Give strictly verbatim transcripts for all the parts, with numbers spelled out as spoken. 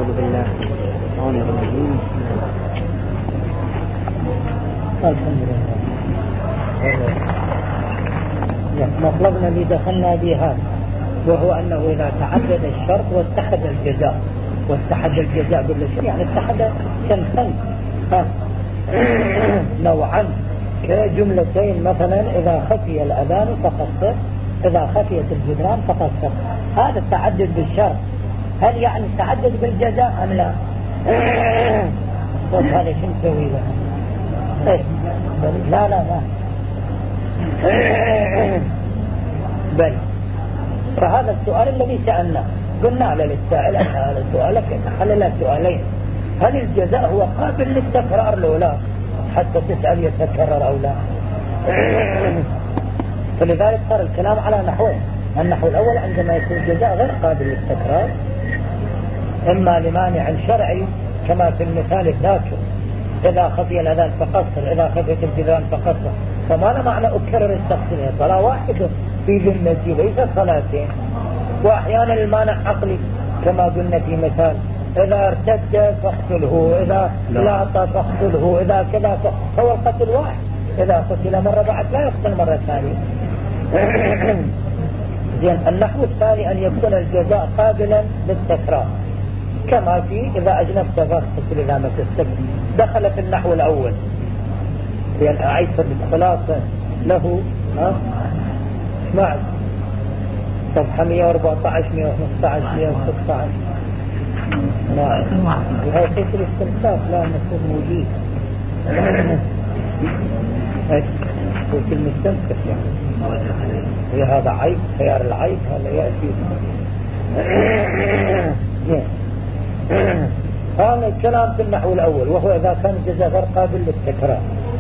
أعوذ بالله الرحمن الرحيم. الحمد لله. مطلبنا اللي دخلنا بها وهو أنه إذا تعدد الشرط واتحد الجزاء، واتحد الجزاء بالشيء يعني اتحد شنخين نوعا كجملتين، مثلا إذا خفي الأذان فقصر، إذا خفيت الجدران فقصر. هذا التعدد بالشرط. هل يعني التعدد بالجزاء أم لا؟ طيب هذا شو نسوي له؟ إيه؟ لا لا لا بل فهذا السؤال الذي سألناه قلنا للسائل هذا سؤالك حلل سؤالين: هل الجزاء هو قابل للتكرار لو لا؟ حتى تسأل يتكرر أو لا. فلذلك صار الكلام على نحوين: النحو الأول عندما يكون الجزاء غير قابل للتكرار، إما لمانع شرعي كما في المثال الذاكر: إذا خفي الأذان فقصر، إذا خفيت الجدران فقصر. فما له معنى أكرر التقسيم، صلاة واحدة في ذمتي ليس صلاتين. وأحيانا المانع عقلي كما قلنا في مثال: إذا ارتد فاقتله، إذا لاط فاقتله، إذا كذا فهو القتل واحد. إذا قتل مرة بعد لا يقتل مرة ثانية. زين. النحو الثاني أن يكون الجزاء قابلا للتكرار كما في إذا أجنبت فاغتسل إذا مسست. دخل في النحو الأول لأن أعيد بالخلاصة له ها اسمع صفحة مئة وأربعة عشر مئة وخمسة عشر مئة وستة عشر. نعم هاي قيس الاستنساخ لا المفروض موجود. ايش قيس المستنسخ يعني هذا عيب، خيار العيب هذا يأتي. هذا الكلام في النحو الأول، وهو إذا كان الجزاء غير قابل للتكرار.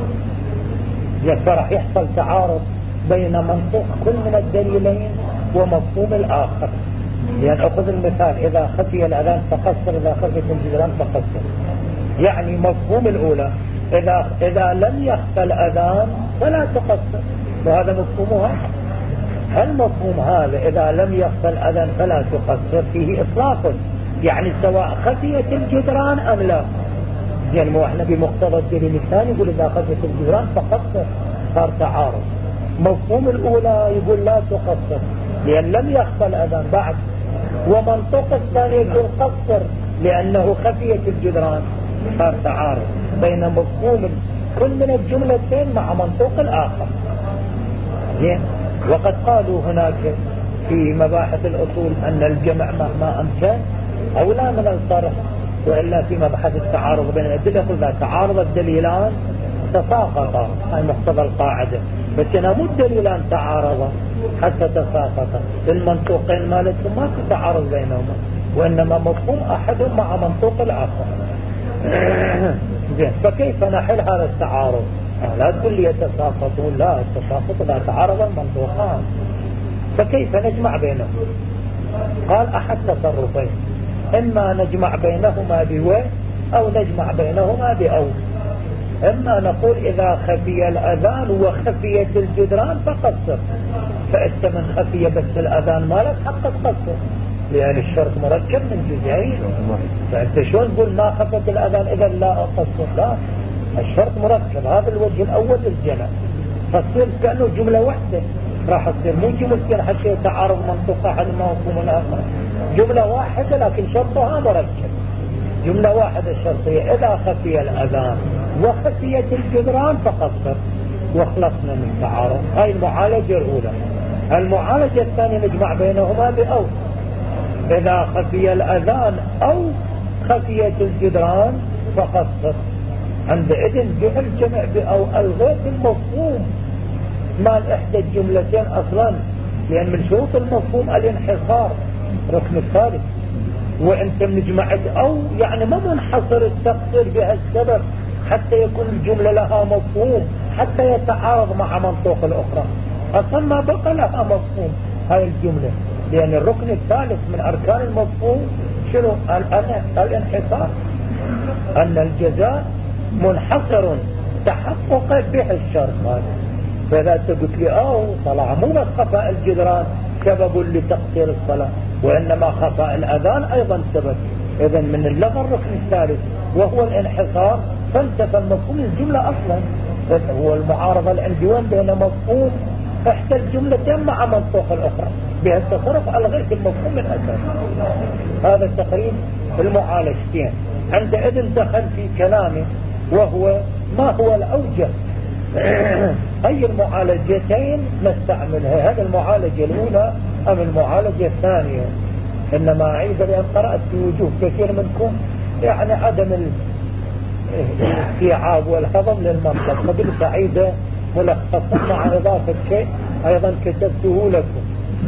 راح يحصل تعارض بين منطوق كل من الدليلين ومفهوم الآخر. يعني أخذ المثال: إذا خفي الأذان فقصر، إذا خفيت الجدران فقصر. يعني مفهوم الأولى إذا, إذا لم يخفى الأذان فلا تقصر، وهذا مفهومها. هل مفهوم هذا إذا لم يخفى الأذان فلا تقصر فيه إطلاق، يعني سواء خفيت الجدران أم لا؟ يعني مو احنا بمقتضى الدليل الثاني يقول إذا خفيت الجدران فقصر، صار تعارض. مفهوم الأولى يقول لا تقصر لأن لم يخفى الأذان بعد، ومنطق الثاني يقول قصر لأنه خفيت الجدران. صار تعارض بين مفهوم كل من الجملتين مع منطق الآخر. زين. وقد قالوا هناك في مباحث الأصول أن الجمع مهما أمكن أولى من الصرف، وإلا في مبحث التعارض بين الأدلة يقول لا تعارض الدليلان تساقطا، هاي مقتضى القاعدة. بس هنا مو الدليلان تعارضا حتى تساقطا، المنطوقين مالتهم ما في تعارض بينهما، وإنما مفهوم أحدهم مع منطوق الآخر. زين. فكيف نحل هذا التعارض؟ لا تقول لي يتساقطون، لا، التساقط لا تعارض المنطوقان، فكيف نجمع بينهم؟ قال أحد تصرفين: إما نجمع بينهما بو أو نجمع بينهما بأو. إما نقول إذا خفي الأذان وخفيت الجدران فقصر، فإنت من خفي بس الأذان ما لك حق تقصر لأن الشرط مركب من جزئين. فأنت شلون تقول ما خفت الأذان إذا لا أقصر؟ لا، الشرط مركب. هذا الوجه الأول للجمع، فتصير كأنه جملة واحدة. راح تصير مو جملتين حتى يتعارض منطقة أحد المفهوم الآخر، جملة واحدة لكن شرطها مركب. جملة واحدة شرطية: إذا خفي الأذان وخفيت الجدران فقصر، وخلصنا من تعارض. هاي المعالجة الأولى. المعالجة الثانية نجمع بينهما بأو: إذا خفي الأذان أو خفيت الجدران فقصر. عندئذ جعل جمع بأو ألغيت المفهوم مال إحدى الجملتين أصلا، لأن من شروط المفهوم الانحصار ركن الثالث. وانت من جمعت أو يعني ما منحصر التقصير بها السبب حتى يكون الجملة لها مفهوم حتى يتعارض مع منطوق الأخرى. أصلا ما بقى لها مفهوم هاي الجملة، لأن الركن الثالث من أركان المفهوم شنو؟ الانحصار، أن الجزاء منحصر تحقق به الشرط هذا. فإذا قلت لي أو طلع مو بس خفاء الجدران سبب لتقصير الصلاة، وإنما خفاء الأذان أيضا سبب، إذا من اللغة الركن الثالث وهو الانحصار، فانتفى مفهوم الجملة أصلا. هو المعارضة العندي وين بين مفهوم إحدى الجملتين مع منطوق الأخرى، بهالتصرف ألغيت المفهوم من أساس. هذا تقريب المعالجتين. عندئذ دخل في كلامه وهو ما هو الأوجه أي المعالجتين نستعملها، هذه المعالجة الأولى أم المعالجة الثانية؟ إنما أعيد لأن قرأت في وجوه كثير منكم يعني عدم الاستيعاب والهضم للمنطق، فقلت أعيد ملخصا مع إضافة شيء أيضا كتبته لكم.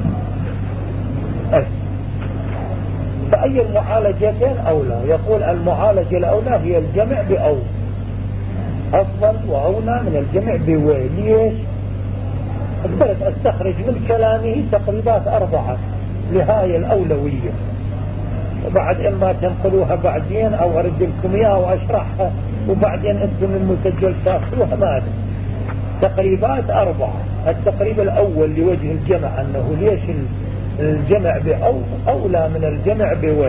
أي. فأي المعالجتين أولى؟ يقول المعالجة الأولى هي الجمع بأو، أفضل وأولى من الجمع بوي. ليش؟ قدرت أستخرج من كلامه تقريبات أربعة لهاي الأولوية، وبعد إما تنقلوها بعدين أو أرد لكم إياها وأشرحها وبعدين أنتم المسجل تأخذوها. ما أدري. تقريبات أربعة. التقريب الأول لوجه الجمع أنه ليش الجمع بأو أولى من الجمع بوي.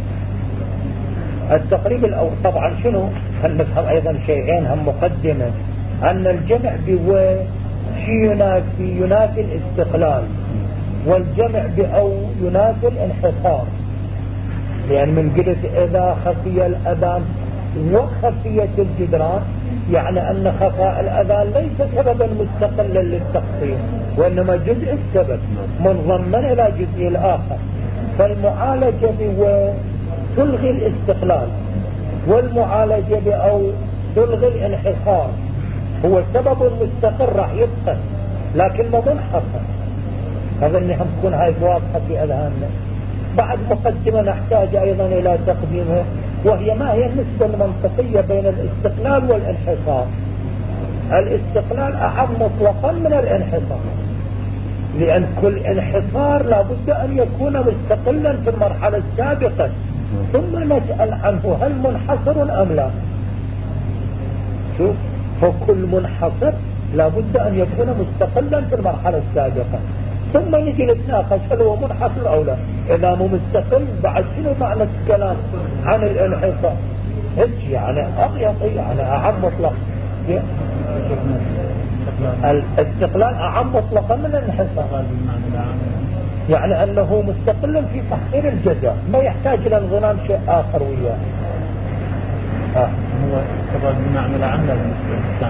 التقريب الأول طبعا شنو؟ هل نفهم أيضا شيئين هم مقدمة، أن الجمع بوي شيء ينافي ينافي الاستقلال، والجمع بأو ينافي الانحصار. لأن من قلت إذا خفي الأذان وخفية الجدران، يعني أن خفاء الأذان ليس سببا مستقلا للتقصير، وإنما جزء السبب منضمن إلى جزء الآخر. فالمعالجة بو تلغي الاستقلال، والمعالجة بأو تلغي الانحصار. هو سبب مستقر راح يبقى لكنه منحصر. هذا اللي هم تكون هاي واضحة في أذهاننا. بعد مقدمة نحتاج أيضا إلى تقديمها، وهي ما هي النسبة المنطقية بين الاستقلال والانحصار. الاستقلال أعم مطلقا من الانحصار، لأن كل انحصار لابد أن يكون مستقلا في المرحلة السابقة، ثم نسأل عنه هل منحصر أم لا. شوف، فكل منحصر لابد أن يكون مستقلا في المرحلة السابقة، ثم نجي نتناقش هل هو منحصر أو لا. إذا مو مستقل بعد شنو معنى الكلام عن الانحصار؟ هيك يعني أغيط، يعني أعم مطلق. الاستقلال أعم مطلقا من الانحصار، يعني أنه مستقل في تحصيل الجزاء، ما يحتاج إلى انضمام شيء آخر وياه. ها هو طبعا بمعنى العام للإنسان.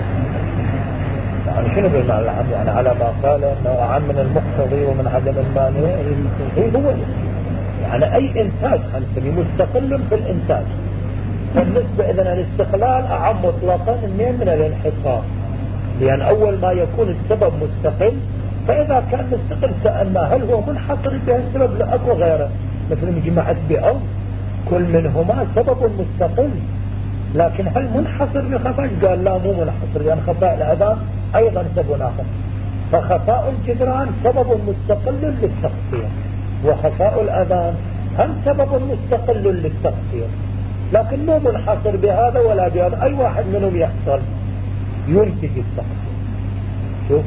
يعني شنو بمعنى العام؟ يعني على ما قال أنه أعم من المقتضي ومن عدم المانع. إيه هو يعني أي إنتاج أنت مستقل في الإنتاج. بالنسبة إذن الاستقلال أعم مطلقا من الانحصار، لأن أول ما يكون السبب مستقل، فإذا كان مستقل سألنا هل هو منحصر بهذا السبب لا أكو غيره، مثل مجمعة بأو كل منهما سبب مستقل، لكن هل منحصر بخفاء؟ قال لا مو منحصر، لأن خفاء الأذان أيضا سبب آخر. فخفاء الجدران سبب مستقل للتقصير، وخفاء الأذان هم سبب مستقل للتقصير، لكن مو منحصر بهذا ولا بهذا. أي واحد منهم يحصل ينتج التقصير. شوف،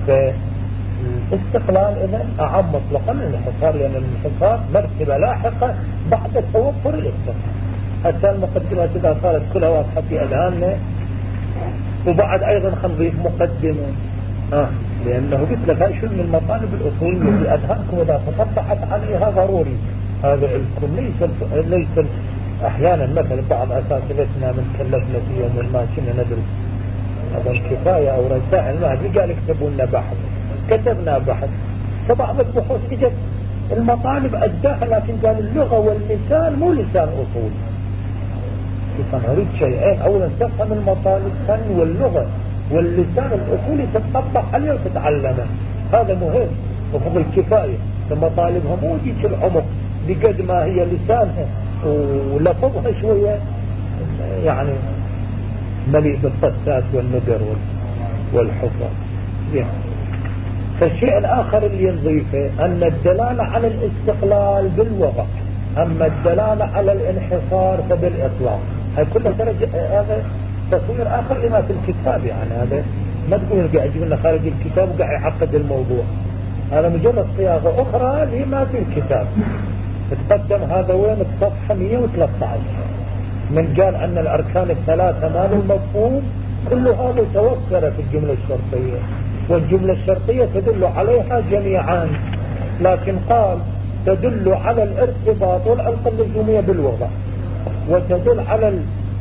فالاستقلال إذن أعم مطلقا من الانحصار، لأن الانحصار مرتبة لاحقة بعد توفر الاستقلال. حتى المقدمة إذا صارت كلها واضحة في أذهاننا. وبعد أيضا خنضيف مقدمة آه. لأنه قلت لك هاي شو من المطالب الأصولية في أذهانكم إذا تطبقت عليها ضروري. هذا علمكم ليس ليس أحيانا مثلا بعض أساتذتنا من كلفنا في يوم ما كنا ندرس هذا الكفاية أو رسائل ما أدري قال اكتبوا لنا بحث، كتبنا بحث، فبعض البحوث اجت المطالب أداها، لكن قال اللغة واللسان مو لسان أصول. نريد شيئين، أولا تفهم المطالب، ثانيا واللغة واللسان الأصولي تتطبق عليه وتتعلمه، هذا مهم. وفوق الكفاية المطالبها مو ديك العمق بقد ما هي لسانها ولفظها شوية يعني مليء بالطسات والنقر والحفاظ. فالشيء الآخر اللي نضيفه أن الدلالة على الاستقلال بالوضع، أما الدلالة على الانحصار فبالإطلاق. هاي كلها درجة، هذا تصوير آخر لما في الكتاب. يعني هذا ما تقول قاعد يجيب لنا خارج الكتاب وقاعد يعقد الموضوع، هذا مجرد صياغة أخرى لما في الكتاب. تقدم هذا وين الصفحة مئة وثلاثة عشر من قال أن الأركان الثلاثة ما المفهوم كلها متوفرة في الجملة الشرطية، والجملة الشرطية تدل عليها جميعا، لكن قال تدل على الارتباط والعلاقة اللزومية بالوضع، وتدل على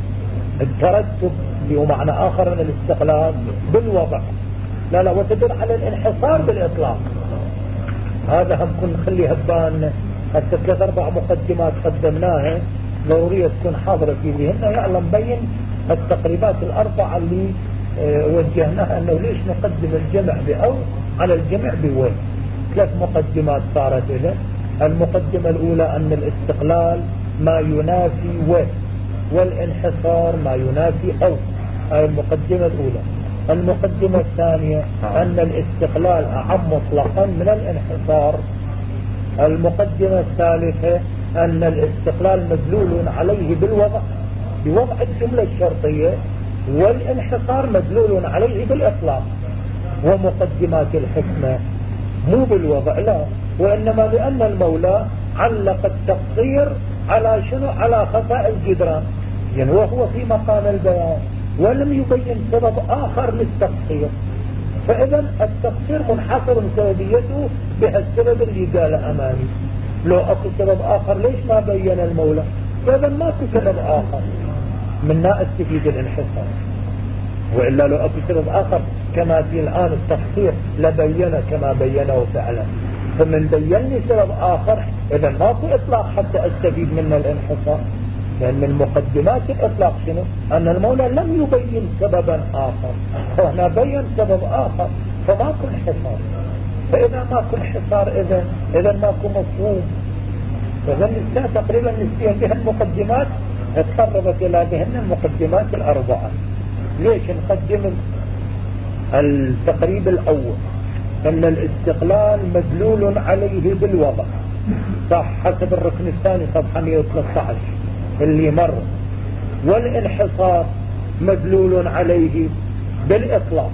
الترتب اللي هو معنى آخر من الاستقلال بالوضع، لا لا وتدل على الانحصار بالإطلاق. هذا هم كن نخلي هبان حتى ثلاث أربع مقدمات قدمناها ضرورية تكون حاضرة في ذهننا، يعلم بين التقريبات الأربعة اللي اه وجهناها أنه ليش نقدم الجمع بأو على الجمع بوين. ثلاث مقدمات صارت إذن. المقدمة الأولى أن الاستقلال ما ينافي و، والانحصار ما ينافي أو، هذه المقدمة الأولى. المقدمة الثانية أن الاستقلال أعم مطلقا من الانحصار. المقدمة الثالثة أن الاستقلال مدلول عليه بالوضع بوضع الجملة الشرطية، والانحصار مدلول عليه بالإطلاق. ومقدمات الحكمة مو بالوضع لا، وإنما لأن المولى علق التقصير على شنو؟ على خفاء الجدران، يعني وهو في مقام البيان ولم يبين سبب آخر للتقصير، فإذا التقصير منحصر سببيته بهالسبب اللي قال أمامي. لو أكو سبب آخر ليش ما بين المولى؟ فإذا ما أكو سبب آخر منها استفيد الانحصار، وإلا لو أكو سبب آخر كما في الآن التقصير لبينه كما بينه فعلا. فمن بين لي سبب آخر إذا ما في إطلاق حتى أستفيد منه الانحصار، لأن من مقدمات الإطلاق شنو؟ أن المولى لم يبين سببا آخر، فهنا بين سبب آخر فما كن حصار. فإذا ما كن حصار إذا إذا ما كن مفهوم. فإذا الإنسان تقريبا نسبيا بها المقدمات اتقربت إلى بهن المقدمات الأربعة. ليش نقدم التقريب الأول؟ أن الاستقلال مدلول عليه بالوضع، صح حسب الركن الثاني صفحة مئة وثلاثة عشر اللي مر. والانحصار مدلول عليه بالإطلاق،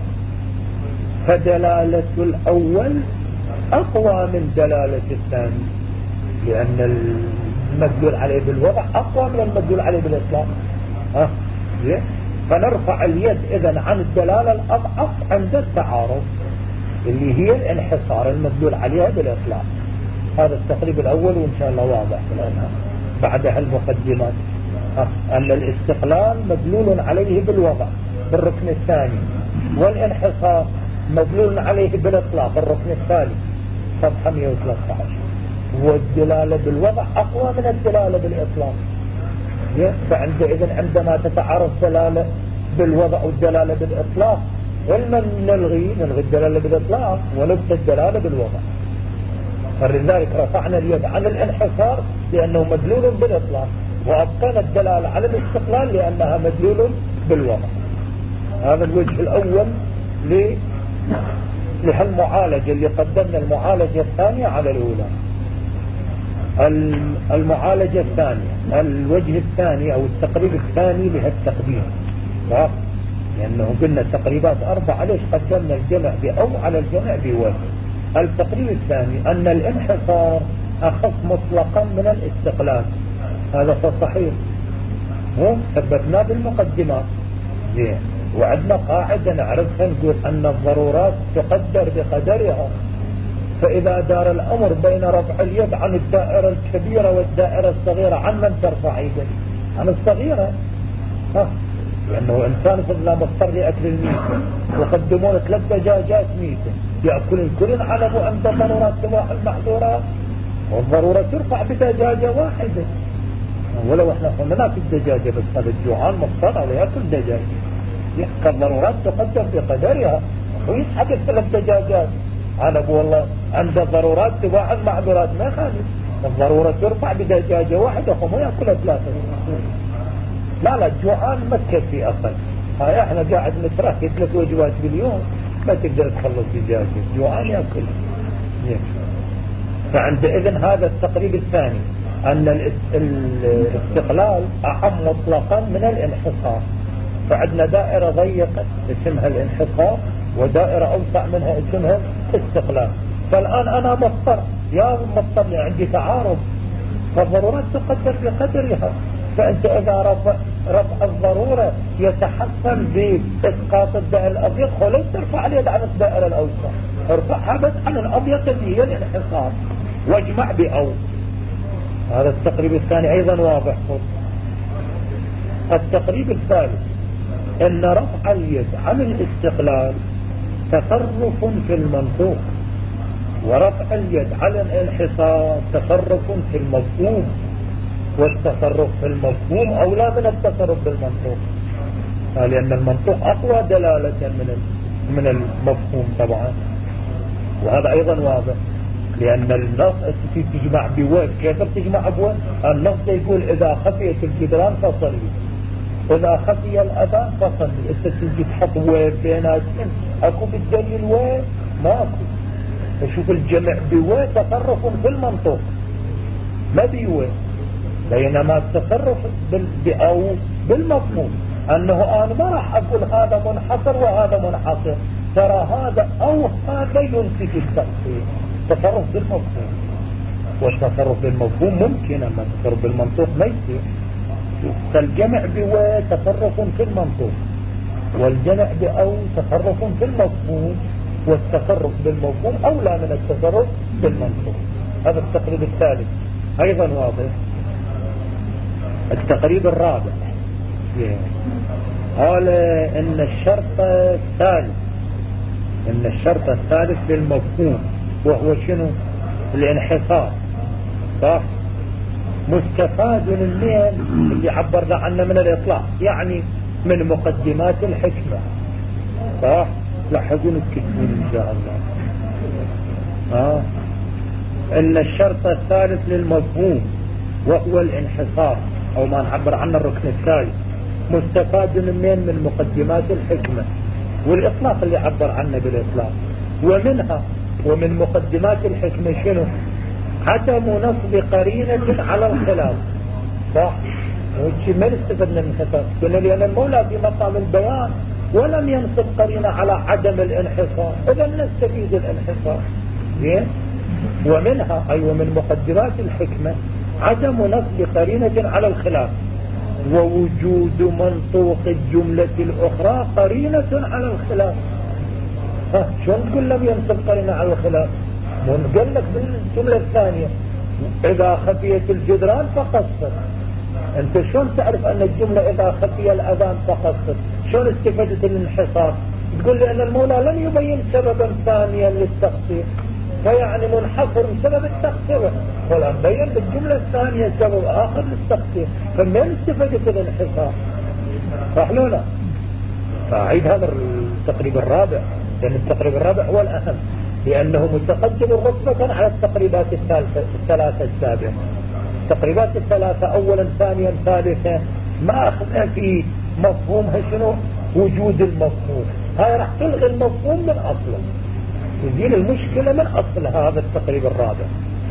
فدلالة الأول أقوى من دلالة الثاني، لأن المدلول عليه بالوضع أقوى من المدلول عليه بالإطلاق. ها ليه؟ فنرفع اليد إذن عن الدلالة الأضعف عند التعارض اللي هي الانحصار المدلول عليها بالإطلاق. هذا التقريب الأول وإن شاء الله واضح الآن. بعدها المقدمات أن الاستقلال مدلول عليه بالوضع بالركن الثاني، والانحصار مدلول عليه بالإطلاق بالركن الثالث صفحة مئة وثلاثة عشر. والدلالة بالوضع أقوى من الدلالة بالإطلاق. فعندئذ عندما تتعارض دلالة بالوضع والدلالة بالإطلاق علما نلغي نلغي الدلالة بالإطلاق ونبت الدلالة بالوضع. فلذلك رفعنا اليد عن الانحصار لأنه مدلول بالإطلاق، وأبقينا الدلالة على الاستقلال لأنها مدلول بالوضع. هذا الوجه الأول لهالمعالجة اللي قدمنا المعالجة الثانية على الأولى. المعالجة الثانية الوجه الثاني أو التقريب الثاني لهالتقديم، لأنه قلنا تقريبات أربعة ليش قدمنا الجمع بأو على الجمع بوجه. التقريب الثاني أن الانحصار أخف مطلقا من الاستقلال، هذا صحيح ثبتناه بالمقدمات زين. وعندنا قاعدة نعرفها نقول أن الضرورات تقدر بقدرها، فإذا دار الأمر بين رفع اليد عن الدائرة الكبيرة والدائرة الصغيرة عن من ترفع يدك؟ عن الصغيرة. ها لأنه إنسان فضلا مضطر يأكل الميتة وقدمون ثلاث دجاجات ميتة يأكل الكل علموا أن ضرورات تباح المحظورات، والضرورة ترفع بدجاجة واحدة. ولو احنا قلنا ناكل دجاجة بس هذا الجوعان مضطر على يأكل دجاجة، يحكى الضرورات تقدر بقدرها ويسحب الثلاث دجاجات. أنا أبو والله عند الضرورات تباع المعذورات ما خالف، الضرورة ترفع بدجاجة واحدة وما يأكل ثلاثة. لا لا الجوعان ما تكفي أصلا، هاي احنا قاعد نتراكي ثلاث وجبات باليوم ما تقدر تخلص دجاجة، الجوعان يأكل. فعندئذ هذا التقريب الثاني أن الاستقلال أعم مطلقا من الانحصار. فعندنا دائرة ضيقة اسمها الانحصار ودائرة أوسع منها اسمها استقلال. فالآن أنا مضطر يا مضطر عندي تعارض فالضرورات تقدر بقدرها. فأنت إذا رفع, رفع الضرورة يتحصل بإسقاط الدائر الأبيض وليس ترفع اليد عن الدائرة الأوسع، ارفعها بس عن الأبيض اللي هي الانحصار واجمع بأو. هذا التقريب الثاني أيضا واضح. التقريب الثالث أن رفع اليد عن الاستقلال تصرف في المنطوق، ورفع اليد على الانحصار تصرف في المفهوم، والتصرف في المفهوم أولى من التصرف بالمنطوق، لأن المنطوق أقوى دلالة من من المفهوم طبعا. وهذا أيضا واضح، لأن النص تجمع بوين. كيف تجمع بوين؟ النص يقول إذا خفيت الجدران فصلي، إذا خفي الأذان فصلي. أنت تجي تحط وين بيناتهم؟ أكو بالدليل وين؟ ماكو. فشوف الجمع بوين تصرف في المنطوق ما بوين، بينما التصرف بأو بالمفهوم أنه أنا ما راح أقول هذا منحصر وهذا منحصر، ترى هذا أو هذا ينتج التأثير. تصرف بالمفهوم، والتصرف بالمفهوم ممكن، أما التصرف بالمنطوق ما يصير. فالجمع بو تصرف في المنطوق، والجمع بأو تصرف في المفهوم، والتصرف بالمفهوم أولى من التصرف بالمنطوق. هذا التقريب الثالث أيضا واضح. التقريب الرابع قال إن الشرط الثالث إن الشرط الثالث للمفهوم وهو شنو؟ الانحصار. صح؟ مستفاد منين اللي عبرنا عنه من الإطلاق، يعني من مقدمات الحكمة. صح؟ لاحظون الكتبون إن شاء الله. آه. إن الشرط الثالث للمفهوم وهو الانحصار، أو ما نعبر عنه الركن الثالث، مستفاد منين؟ من مقدمات الحكمة والإطلاق اللي عبر عنه بالإطلاق. ومنها ومن مقدمات الحكمة شنو؟ عدم نصب قرينة على الخلاف. صح؟ وشي ما نستفد من الانحصار، لأن المولى في مقام البيان ولم ينصب قرينة على عدم الانحصار، إذا نستفيد الانحصار. زين؟ ومنها أي أيوة ومن مقدمات الحكمة عدم نصب قرينة على الخلاف، ووجود منطوق الجملة الأخرى قرينة على الخلاف. ها شلون تقول لم ينصب قرينة على الخلاف؟ قال لك بالجملة الثانية إذا خفيت الجدران فقصر. أنت شلون تعرف أن الجملة إذا خفي الأذان فقصر؟ شلون استفدت الانحصار؟ تقول لي أن المولى لم يبين سببا ثانيا للتقصير، فيعني منحصر بسبب التقصير، ولا بين بالجملة الثانية سبب آخر للتقصير، فمن استفدت الانحصار؟ صح لو لا؟ فأعيد هذا التقريب الرابع، لأن التقريب الرابع هو الأهم، لأنه متقدم رتبة على التقريبات الثلاثة السابقة. التقريبات الثلاثة أولا ثانيا ثالثا ما أخذنا في مفهومها شنو؟ وجود المفهوم. هاي راح تلغي المفهوم من أصله، تزيل المشكلة من أصلها. هذا التقريب الرابع.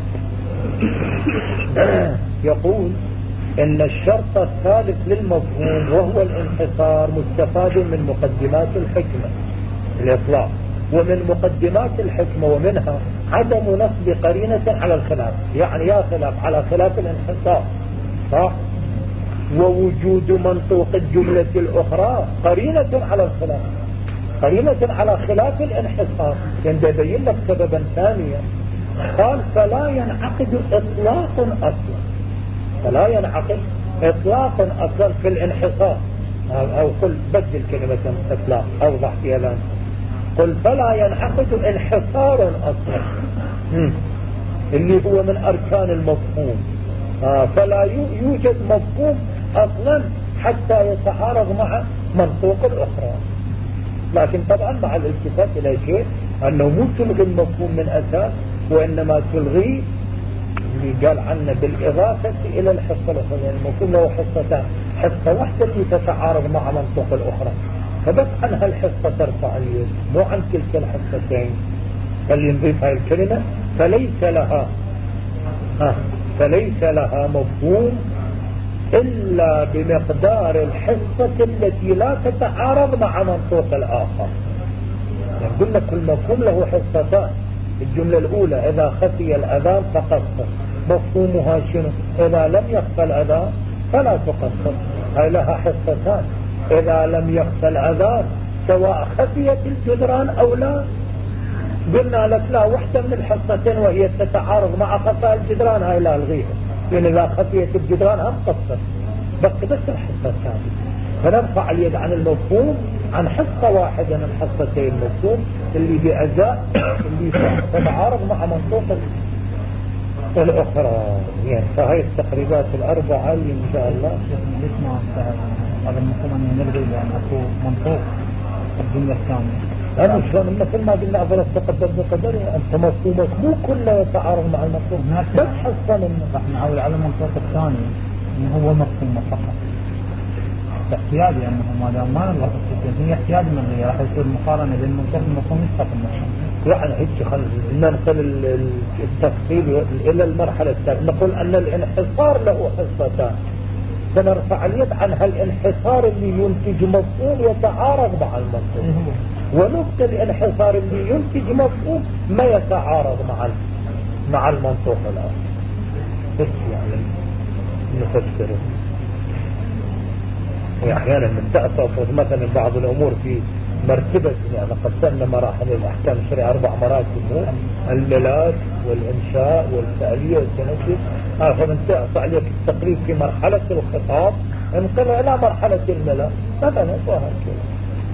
يقول إن الشرط الثالث للمفهوم وهو الانحصار مستفاد من مقدمات الحكمة الإطلاق، ومن مقدمات الحكمة ومنها عدم نصب قرينة على الخلاف، يعني يا خلاف على خلاف الانحصار. صح؟ ووجود منطوق الجملة الأخرى قرينة على الخلاف، قرينة على خلاف الانحصار، يعني يبين لك سببا ثانيا. قال فلا ينعقد إطلاق أصلا، فلا ينعقد إطلاق أصلا في الانحصار، أو قل بدل كلمة إطلاق أوضح فيها الآن. قل فلا ينعقد انحصار أصلا اللي هو من أركان المفهوم. آه فلا يوجد مفهوم أصلا حتى يتعارض مع منطوق الأخرى. لكن طبعا مع الالتفات إلى شيء أنه مو تلغي المفهوم من أساس، وإنما تلغي اللي قال عنه بالإضافة إلى الحصة الأخرى. يعني المفهوم له حصتان، حصة واحدة اللي تتعارض مع منطوق الأخرى، فبس عن هالحصة ترفع اليد، مو عن تلك الحصتين. اللي نضيف هاي الكلمة فليس لها ها فليس لها مفهوم إلا بمقدار الحصة التي لا تتعارض مع منطوق الآخر. يعني قلنا كل مفهوم له حصتان. الجملة الأولى إذا خفي الأذان فقصر، مفهومها شنو؟ إذا لم يخفى الأذان فلا تقصر، هاي لها حصتان. إذا لم يخفى الأذان سواء خفيت الجدران أو لا، قلنا لك لا، واحدة من الحصتين وهي تتعارض مع خفاء الجدران هاي لا الغيها، لأن إذا خفيت الجدران هم قصر، بس بس الحصة الثانية. فنرفع اليد عن المفهوم عن حصة واحدة من حصتين المفهوم اللي بأجزاء اللي تتعارض مع منطوق الأخرى. يعني فهي التقريبات الأربعة اللي إن شاء الله. ليش ما هذا المفهوم أن نلغي لأنه منطوق الدنيا الثانية؟ أنا شلون مثل ما قلنا أفضل تقدم بقدر، أنت مفهومك مو كله يتعارض مع المفهوم، بس حصة منه. راح نعول على المنطوق الثاني إنه هو مفهوم فقط احتياجي، لأنه ما دام ما نلغي هي احتياج من غير راح يصير مقارنة بين المنطوق والمفهوم يستقل المفهوم. يعني هيك خلينا ننقل التفصيل إلى المرحلة الثانية. نقول أن الانحصار له حصتان، سنرفع اليد عن هالانحصار اللي ينتج مفهوم يتعارض مع المفهوم، ونبقى الانحصار اللي ينتج مفهوم ما يتعارض مع مع المنطوق الآخر. بس يعني نفسره. وأحيانا من تأسف مثلا بعض الأمور في مرتبة، يعني قسمنا مراحل الأحكام الشرعية أربع مراتب: الميلاد والإنشاء والتألية والتنفيذ. آخر من تأسف عليك التقريب في مرحلة الخطاب انقل إلى مرحلة الميلاد مثلا وهكذا.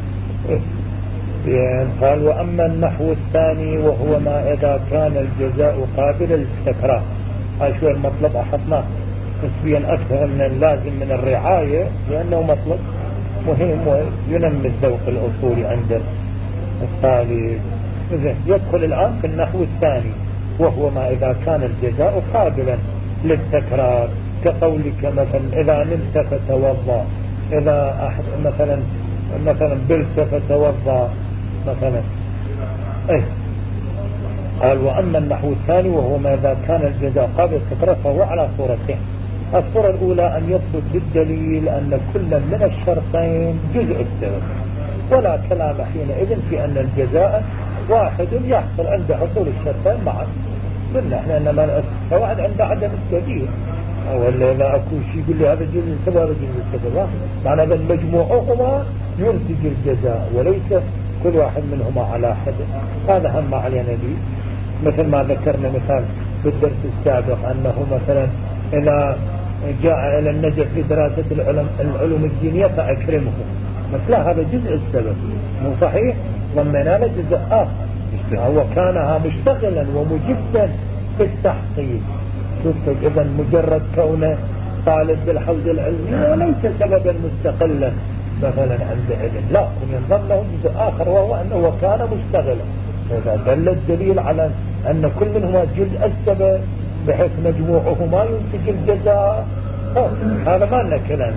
يعني قال: وأما النحو الثاني وهو ما إذا كان الجزاء قابل للتكرار. هاي شو المطلب أحطناه نسبيا أكثر من اللازم من الرعاية، لأنه مطلب مهم وينمي الذوق الأصولي عند الطالب. يدخل الآن في النحو الثاني وهو ما إذا كان الجزاء قابلا للتكرار، كقولك مثلا إذا نمت فتوضأ، إذا أحد مثلا مثلا بلت فتوضأ مثلا. ايه قال: وأما النحو الثاني وهو ما إذا كان الجزاء قابل للتكرار فهو على صورتين. الصورة الأولى أن يثبت بالدليل أن كل من الشرطين جزء السبب، ولا كلام حينئذ في أن الجزاء واحد يحصل عند حصول الشرطين معا. قلنا احنا انما واحد عند عدم الدليل، ولا إذا أكو شيء يقول لي هذا جزء السبب هذا جزء السبب، معنى أن مجموعهما ينتج الجزاء وليس كل واحد منهما على حد. هذا هم علينا به، مثل ما ذكرنا مثال بالدرس السابق أنه مثلا إذا جاء إلى النجح في دراسة العلوم, العلوم الدينية فأكرمه مثلا، هذا جزء السبب مو صحيح، ضمنا له جزء آخر هو كانها مشتغلا ومجدا في التحصيل. شفت إذا مجرد كونه طالب بالحوزة العلمية وليس سببا مستقلا مثلا عند علم، لا، ينضم له جزء آخر وهو أنه كان مشتغلا. إذا دل الدليل على أن كل منهما جزء السبب بحيث مجموعهما ينتج الجزاء، هذا ما لنا كلام.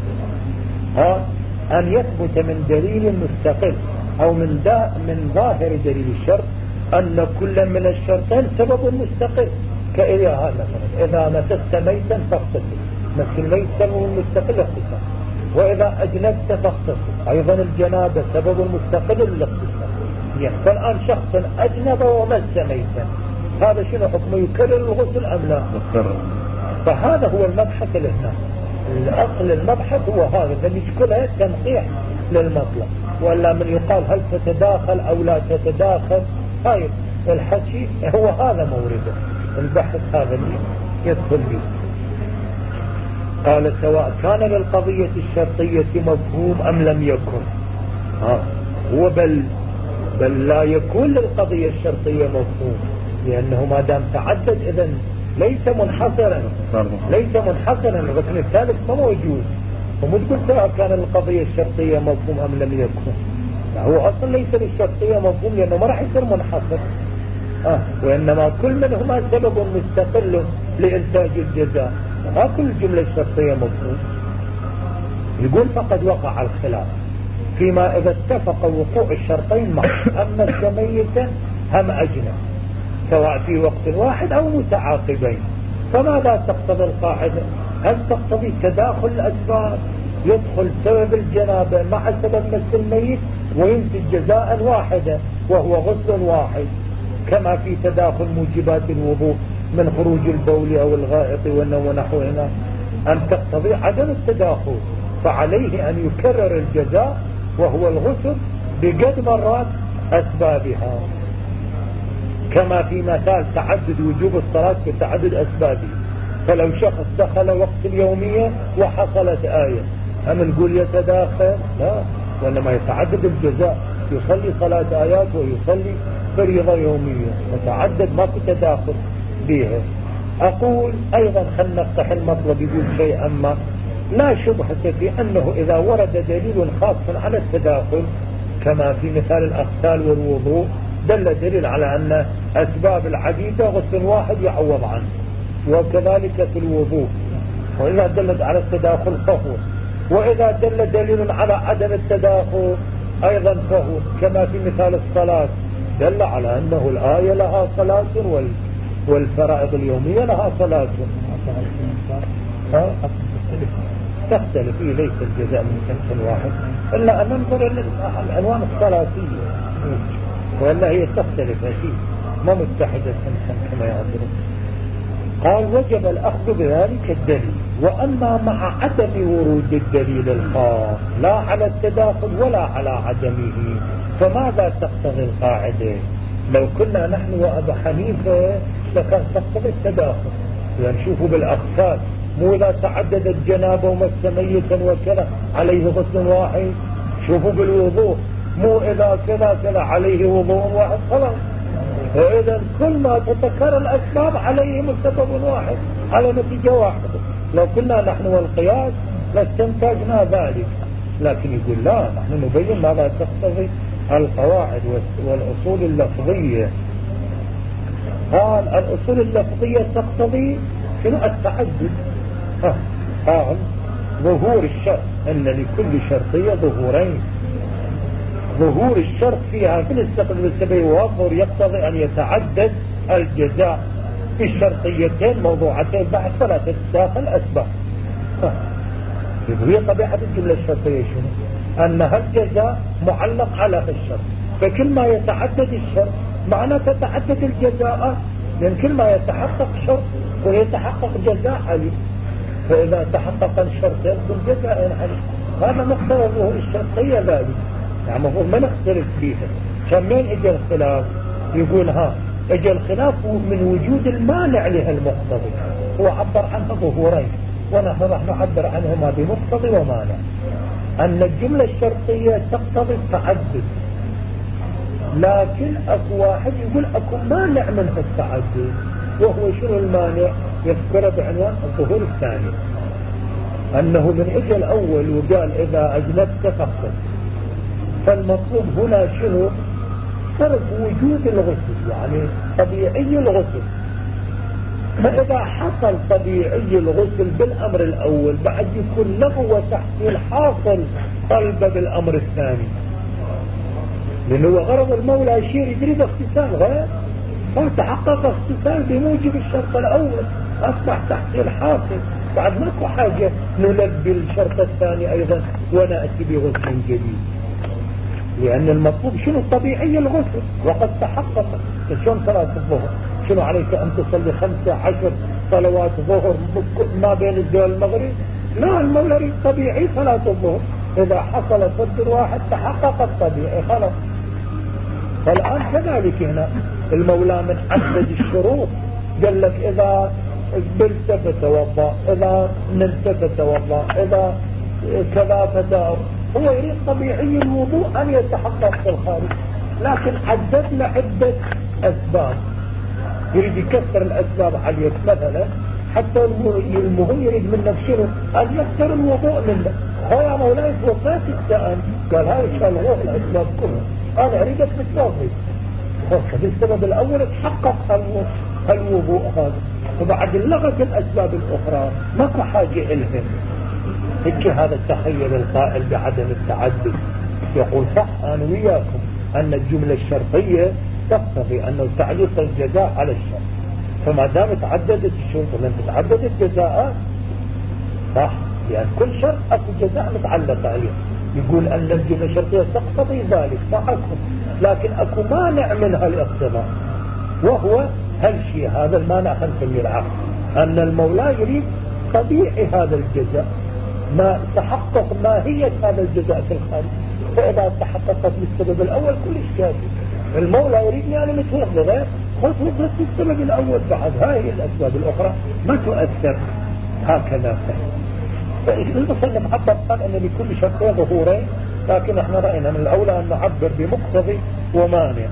ها أن يثبت من دليل مستقل أو من دا من ظاهر دليل الشرط أن كل من الشرطين سبب مستقل، كإذا هذا مثلا إذا مسست ميتا فاغتسل، مس الميت سبب مستقل اغتسال، وإذا أجنبت فاغتسل، أيضا الجنابة سبب مستقل للاغتسال. يعني فالآن شخص أجنب ومس ميتا، هذا شنو حكمه؟ يكرر الغسل أم لا؟ فهذا هو المبحث الهنا، الأصل المبحث هو هذا الذي كلها تنقيح للمطلب، ولا من يقال هل تتداخل أو لا تتداخل، هاي الحكي هو هذا مورده البحث هذا اللي يدخل به. قال: سواء كان للقضية الشرطية مفهوم أم لم يكن. ها هو بل بل لا يكون للقضية الشرطية مفهوم، لأنه ما دام تعدد إذن ليس منحصرا ليس منحصرا الركن الثالث ما موجود. ومو تقول سواء كان القضية الشرطية مفهوم أم لم يكن، هو أصلا ليس للشرطية مفهوم لأنه ما راح يصير منحصر، آه. وإنما كل منهما سبب مستقل لإنتاج الجزاء، ما كل الجملة الشرطية مفهوم. يقول: فقد وقع الخلاف فيما إذا اتفق وقوع الشرطين معا، أما السمية هم أجنب سواء في وقت واحد أو متعاقبين. فماذا تقتضي القاعدة؟ هل تقتضي تداخل الأسباب، يدخل سبب الجنابة مع سبب مس الميت وينتج جزاء واحدا وهو غسل واحد، كما في تداخل موجبات الوضوء من خروج البول أو الغائط ونحوهما أن تقتضي عدم التداخل، فعليه أن يكرر الجزاء وهو الغسل بقد مرات أسبابها، كما في مثال تعدد وجوب الصلاة بتعدد أسبابه. فلو شخص دخل وقت اليومية وحصلت آية هم نقول يتداخل؟ لا، وإنما يتعدد الجزاء، يصلي صلاة آيات ويصلي فريضة يومية، متعدد ما في تداخل بها. أقول أيضا خلنا نفتح المطلب يقول شيء، أما لا شبهة في أنه إذا ورد دليل خاص على التداخل كما في مثال الأغسال والوضوء دل دليل على أن أسباب العديدة غسل واحد يعوض عنه، وكذلك في الوضوء، وإذا دلت على التداخل فهو، وإذا دل دليل على عدم التداخل أيضا فهو، كما في مثال الصلاة دل على أنه الآية لها صلاة والفرائض اليومية لها صلاة. تختلف فيه، ليس الجزاء من شخص واحد إلا أن ننظر العنوان الصلاتية، وإلا هي تختلف فيه ما متحدة كما يعبرون. قال وجب الأخذ بذلك الدليل، وأما مع عدم ورود الدليل الخاص لا على التداخل ولا على عدمه فماذا تقتضي القاعدة؟ لو كنا نحن وأبا حنيفة لكان تقتضي التداخل، يعني شوفوا بالأغسال مو إذا تعددت جنابه ومس ميتا وكذا عليه غسل واحد، شوفوا بالوضوء مو إذا كذا كذا عليه وضوء واحد خلاص. فإذا كل ما تتكرر الأسباب عليه مسبب واحد على نتيجة واحدة. لو كنا نحن والقياس لاستنتجنا ذلك، لكن يقول لا، نحن نبين ماذا تقتضي القواعد والأصول اللفظية. قال الأصول اللفظية تقتضي شنو؟ التعدد. قال ظهور الشرط، أن لكل شرطية ظهورين، ظهور الشرط فيها في الاستقلال بالسبب وظهور يقتضي أن يتعدد الجزاء في الشرطيتين موضوعتين بعد فلا تتداخل أسباب. هي طبيعة الجملة الشرطية شنو؟ أنها الجزاء معلق على الشرط، فكل ما يتعدد الشرط معناه تتعدد الجزاءات، لأن كل ما يتحقق شرط ويتحقق جزاء عليه، فإذا تحقق الشرط يكون جزاء عليه. هذا مقتضى ظهور الشرطية ذلك، يعني المفروض ما نختلف فيها. كمين اجى الخلاف؟ يقول ها اجى الخلاف من وجود المانع لها المقتضي، هو عبر عنها ظهورين ونحن راح نعبر عنهما بمقتضي ومانع. أن الجملة الشرطية تقتضي التعدد، لكن اكو واحد يقول اكو مانع منها التعدد، وهو شنو المانع؟ يذكره بعنوان الظهور الثاني، أنه من اجى الأول وقال إذا أجنبت فاغسل، فالمطلوب هنا شنو؟ فرض وجود الغسل، يعني طبيعي الغسل. فإذا حصل طبيعي الغسل بالأمر الأول بعد يكون لغو وتحصيل حاصل طلب بالأمر الثاني، لأنه غرض المولى يشير يريد اغتسال غير، فتحقق اغتسال بموجب الشرط الأول أصبح تحصيل حاصل، بعد ماكو حاجة نلبي الشرط الثاني أيضا ونأتي بغسل جديد، لأن المطلوب شنو؟ طبيعي الغسل وقد تحقق. شلون صلاة الظهر؟ شنو عليك أن تصلي خمسة عشر صلوات ظهر ما بين الزوال والمغرب؟ لا، المولى يريد طبيعي صلاة الظهر، إذا حصل صدر واحد تحقق الطبيعي خلاص. فالآن كذلك هنا المولى من عدد الشروط قال لك إذا قبلت فتوضأ، إذا نلت فتوضأ، إذا كذا فتوضأ. هو يريد طبيعي الوضوء أن يتحقق في الخارج، لكن عدد له عدة أسباب، يريد يكسر الأسباب عليك مثلا حتى المهم يريد منك شنو؟ أن يكسر الوضوء منك. هو يا مولاي توضأت السائل، قال هاي شالغوه الأسباب كلها، أنا أريدك تتوضأ، بالسبب الأول تحقق الوضوء هذا، وبعد لغت الأسباب الأخرى ماكو حاجة إلهم. هيك هذا التخيل القائل بعدم التعدد يقول صح أنا وياكم أن الجملة الشرطية تقتضي أنه تعليق الجزاء على الشرط، فما دام تعددت الشروط ولم تتعدد الجزاءات صح، لأن كل شرط أكو جزاء متعلق عليه. يقول أن الجملة الشرطية تقتضي ذلك معكم، لكن أكو مانع منها الاقتضاء، وهو هالشيء هذا المانع نسميه العقد، أن المولى يريد طبيعي هذا الجزاء، ما تحقق ماهية هذا الجزاء في الخارج. فإذا تحققت بالسبب الأول كل إشكال، المولى يريدني أنا متوظف غير خذ وظف بالسبب الأول بعد، هاي الأسباب الأخرى ما تؤثر. هكذا المصنف عبر قال أن لكل شرطين ظهورين، لكن احنا رأينا من الأولى أن نعبر بمقتضي ومانع.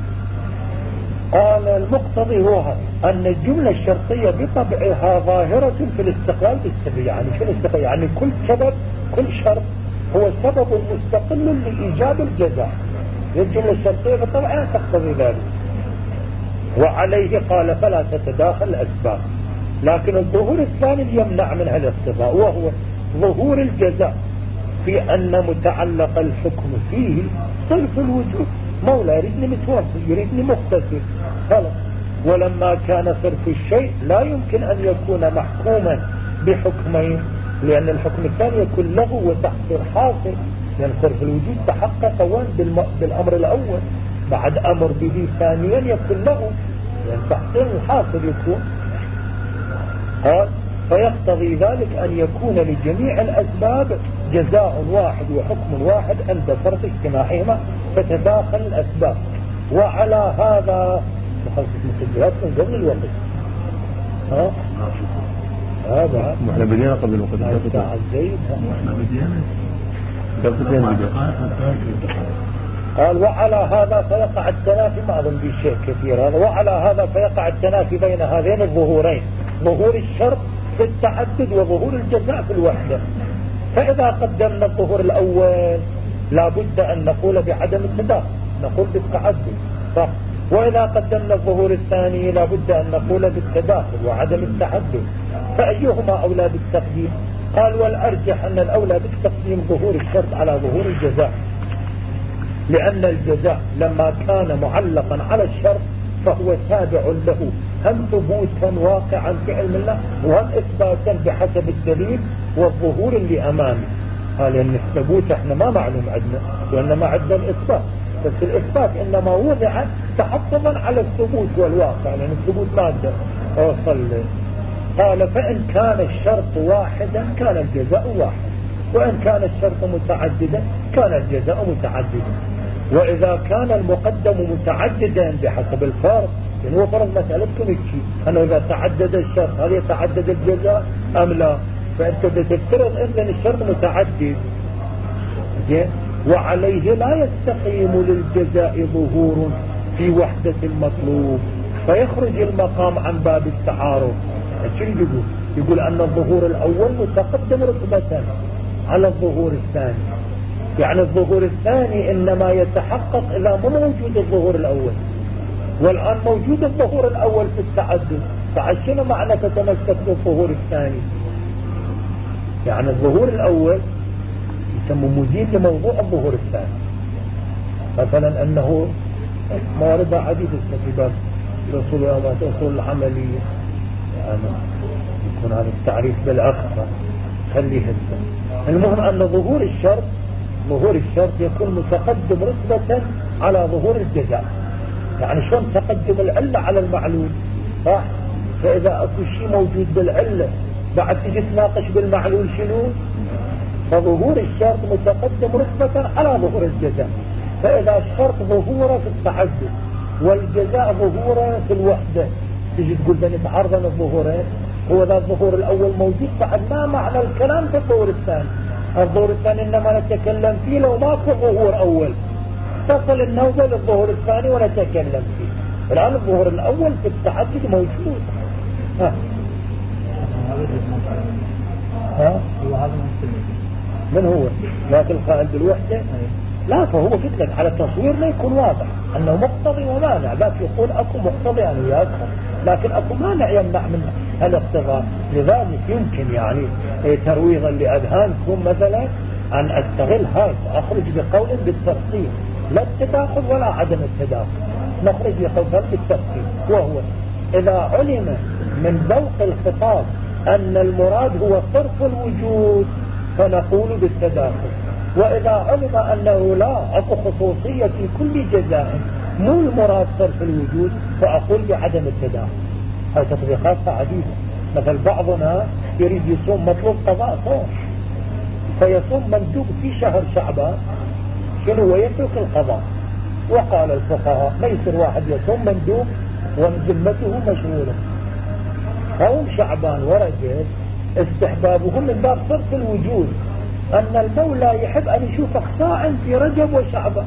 قال المقتضي هو أن الجملة الشرطية بطبعها ظاهرة في الاستقلال بالسبب. يعني في الاستقلال يعني كل سبب كل شرط هو سبب مستقل لإيجاب الجزاء، الجملة الشرطية بطبعها تقتضي ذلك. وعليه قال فلا تتداخل الأسباب، لكن الظهور الثاني يمنع من الاقتضاء، وهو ظهور الجزاء في أن متعلق الحكم فيه صرف الوجود. مولى يريدني متوفي يريدني مقتصر خلاص. ولما كان صرف الشيء لا يمكن أن يكون محكوما بحكمين، لأن الحكم الثاني يكون له وتحصيل حاصل، لأن صرف الوجود تحقق أولا بالأمر الأول، بعد أمر به ثانيا يكون له، لأن تحصيل الحاصل يكون. قال فيقتضي ذلك أن يكون لجميع الأسباب جزاء واحد وحكم واحد عند فرط اجتماعهما، فتداخل الأسباب. وعلى هذا مخلص مسجلات من قبل الوقت. ها هذا احنا بدينا قبل الوقت. الساعة الزيد احنا بدينا قبل. قال وعلى هذا فيقع التنافي، ما أظن بشيء كثير هذا. وعلى هذا فيقع التنافي بين هذين الظهورين، ظهور الشرط في التعدد وظهور الجزاء في الوحدة. فإذا قدمنا الظهور الأول لابد أن نقول بعدم التداخل، نقول بالتعدد صح. وإذا قدمنا الظهور الثاني لابد أن نقول بالتداخل وعدم التعدد، فأيهما أولى بالتقديم؟ قال والأرجح أن الأولى بالتقديم ظهور الشرط على ظهور الجزاء، لأن الجزاء لما كان معلقا على الشرط فهو تابع له، هم ثبوتا واقعا في علم الله وهم إثباتا بحسب الدليل والظهور اللي أمامه. قال أن الثبوت احنا ما معلوم عندنا، لأن ما عندنا الإثبات، بس الإثبات إنما وضع تحفظا على الثبوت والواقع، لأن الثبوت مادة أوصل. قال فإن كان الشرط واحدا كان الجزاء واحد، وإن كان الشرط متعددا كان الجزاء متعددا. وإذا كان المقدم متعددا بحسب الفرض، يعني هو فرض مسألتكم الشيء أنه إذا تعدد الشرط هل يتعدد الجزاء أم لا؟ فأنت تفترض إذن الشرط متعدد، وعليه لا يستقيم للجزاء ظهور في وحدة المطلوب، فيخرج المقام عن باب التعارض. شو يقول؟ يقول أن الظهور الأول متقدم رتبة على الظهور الثاني، يعني الظهور الثاني إنما يتحقق إذا مو موجود الظهور الأول، والآن موجود الظهور الأول في التعدد، فعشان معنى تتمسك بالظهور الثاني؟ يعني الظهور الأول يسمى مزيد لموضوع الظهور الثاني. مثلا أنه موارد عديدة في باب الأصول والأصول العملية، يعني يكون هذا التعريف بالأخطر خليه هذا. المهم أن ظهور الشرط ظهور الشرط يكون متقدم رتبة على ظهور الجزاء. يعني شلون تقدم العلة على المعلول صح؟ فإذا أكو شيء موجود بالعلة بعد تجي تناقش بالمعلول شنو؟ فظهور الشرط متقدم رتبة على ظهور الجزاء. فإذا الشرط ظهوره في التعدد والجزاء ظهوره في الوحدة، تجي تقول بنتعارضن الظهورين، هو ذا الظهور الأول موجود بعد ما معنى الكلام في الظهور الثاني. الظهور الثاني إنما نتكلم فيه لو ماكو ظهور أول، تصل النوبة للظهور الثاني ونتكلم فيه. الآن الظهور الأول في التعدد موجود. ها ها من هو؟ لكن القائل بالوحدة لا، فهو قلت لك على تصويرنا يكون واضح أنه مقتضي ومانع، لكن يقول أكو مقتضي أنا وياكم، لكن أكو مانع يمنع من الاقتضاء. لذلك يمكن يعني ترويضا لأذهانكم مثلا أن أستغل هذا أخرج بقول بالتفصيل، لا التداخل ولا عدم التداخل، نخرج بقول بالتفصيل، وهو إذا علم من ذوق الخطاب أن المراد هو صرف الوجود فنقول بالتداخل، وإذا علم أنه لا أكو خصوصية في كل جزاء مو المراد صرف الوجود فأقول بعدم التداخل. هاي تطبيقاتها عديدة. مثل بعضنا يريد يصوم مطلوب قضاء صوم فيصوم مندوب في شهر شعبان شنو ويترك القضاء. وقال الفقهاء ما يصير واحد يصوم مندوب وذمته مشغولة. صوم شعبان ورجب استحبابه من باب صرف الوجود، أن المولى يحب أن يشوفك صائم في رجب وشعبان،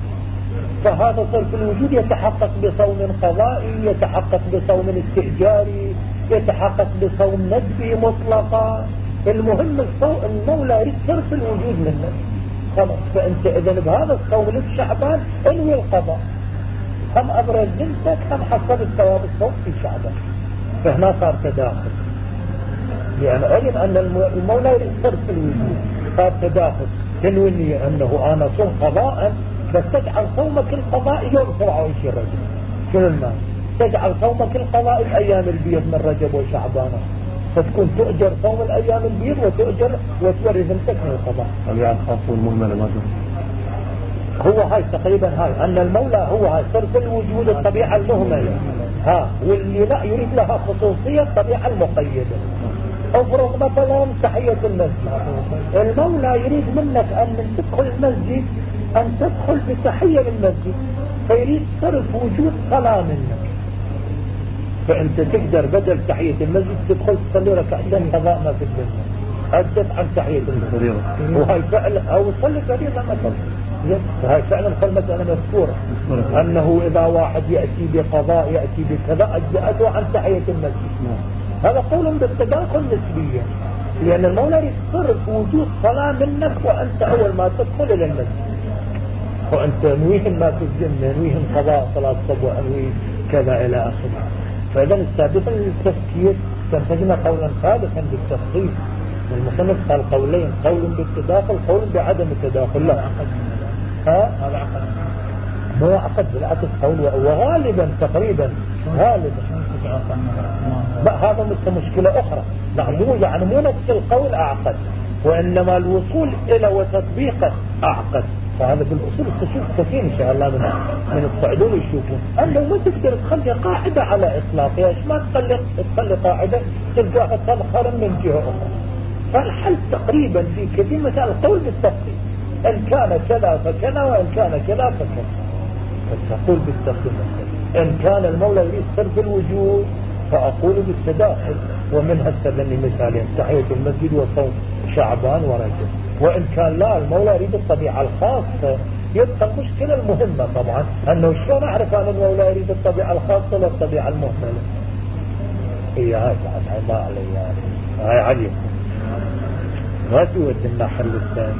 فهذا صرف الوجود يتحقق بصوم قضائي، يتحقق بصوم استئجاري، يتحقق بصوم ندبي مطلقا. المهم الصوم المولى يريد صرف الوجود منه خلاص. فأنت إذن بهذا الصوم لك شعبان انوي القضاء، هم أبرز بنتك هم حصل الثواب الصوم في شعبان. فهنا صار تداخل، لأن علم أن المولى يريد صرف الوجود، صار تداخل. تنوي النية أنه أنا صوم قضاء بس تجعل صومك القضاء يوم سبعة وعشرين رجب. شنو المعنى؟ تجعل صومك القضاء الأيام البيض من رجب وشعبان، فتكون تؤجر صوم الأيام البيض وتؤجر وتوري ذمتك من القضاء. طبيعة الخاص والمهملة ما هو هاي تقريبا هاي أن المولى هو هاي صرف الوجود الطبيعة المهملة، ها واللي لا يريد لها خصوصية الطبيعة المقيدة. افرض مثلا تحية المسجد، المولى يريد منك أن من تدخل المسجد أن تدخل بتحية للمسجد، فيريد صرف وجود صلاة منك، فأنت تقدر بدل تحية المسجد تدخل تصلي ركعتين قضاء ما في الدنيا أدت عن تحية المسجد. وهي فعلا أو صلي فريضة مثلا، وهي فعلا كلمة أنا مذكورة أنه إذا واحد يأتي بقضاء يأتي بكذا أجزأته عن تحية المسجد. هذا قول بالتداخل نسبيا، لأن المولى يريد صرف وجود صلاة منك وأنت أول ما تدخل إلى المسجد، وأنت نويهم ما في الجنة، نويهم قضاء صلاة صبح، نويه كذا إلى آخره. فإذا السابقا للتفكير تنتجنا قولا ثالثا بالتفصيل. المصنف قال قولين، قول بالتداخل، قول بعدم التداخل. لا ها هذا عقد مو عقد بالعكس قول، وغالبا تقريبا غالبا هذا مثل مشكلة أخرى. لا مو يعني مو نفس القول أعقد، وإنما الوصول إلى وتطبيقه أعقد. فهذا بالأصول تشوف كثير إن شاء الله من من الصعدون يشوفون أنه ما تقدر تخلي قاعدة على إطلاقها. إيش ما تخلي تخلي قاعدة تلقاها تظهر من جهة أخرى. فالحل تقريبا في كثير مثال القول بالتفصيل، إن كان كذا فكذا وإن كان كذا فكذا. فتقول بالتفصيل مثلا إن كان المولى يريد صرف الوجود فأقول بالتداخل، ومنها استدلني مثالين تحية المسجد وصوم شعبان ورجب. وإن كان لا المولى يريد الطبيعة الخاصة، يبقى المشكلة المهمة طبعا أنه شلون أعرف أن المولى يريد الطبيعة الخاصة ولا الطبيعة المهملة. هي هاي هاي ما علي يعني هاي عليكم ما تود النحل الثاني.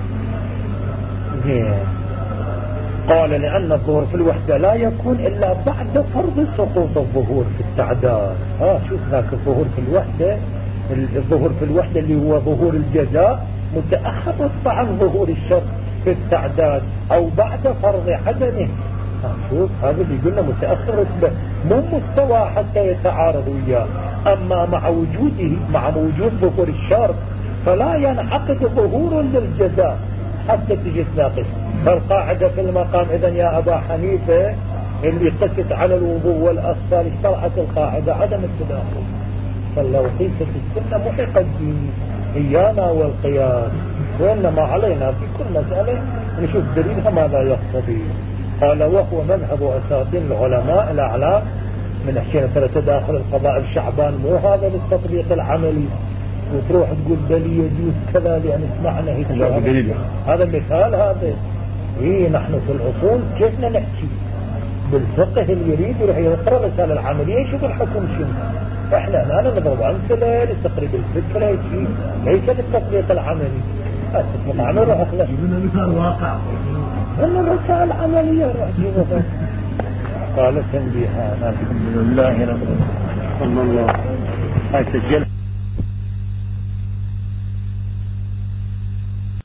قال لأن الظهور في الوحدة لا يكون إلا بعد فرض سقوط الظهور في التعداد. ها شوف ذاك الظهور في الوحدة، الظهور في الوحدة اللي هو ظهور الجزاء متأخر عن ظهور الشر في التعداد أو بعد فرض عدمه. شوف هذا اللي قلنا متأخر رتبة مو مستوى حتى يتعارض وياه. أما مع وجوده مع وجود ظهور الشر فلا ينعقد ظهور للجزاء حتى تجي تناقش. فالقاعدة في المقام إذن يا أبا حنيفة اللي قست على الوضوء والأصفال اشترعت القاعدة عدم التداخل. فلو قيست السنة محق الدين إيانا والقياس، وإنما علينا في كل مسألة نشوف دليلها ماذا يقتضي. قال وهو مذهب أساطين العلماء الأعلام من حين تداخل القضاء الشعبان مو هذا للتطبيق العملي وتروح تقول بلي يجوز كذا لأن اسمعنا هيك. هذا مثال هذا. إيه نحن في الأصول كيفنا نحكي بالفقه اللي يريد يروح يقرأ رسالة العملية يشوف الحكم شنو. احنا هنا نضرب أمثلة لتقريب الفكرة هيك ليس للتطبيق العملي. التطبيق العملي روح أخلص من مثال واقع إن الرسالة العملية روح جيبها. قال تنبيها الحمد لله رب العالمين. الله هاي سجل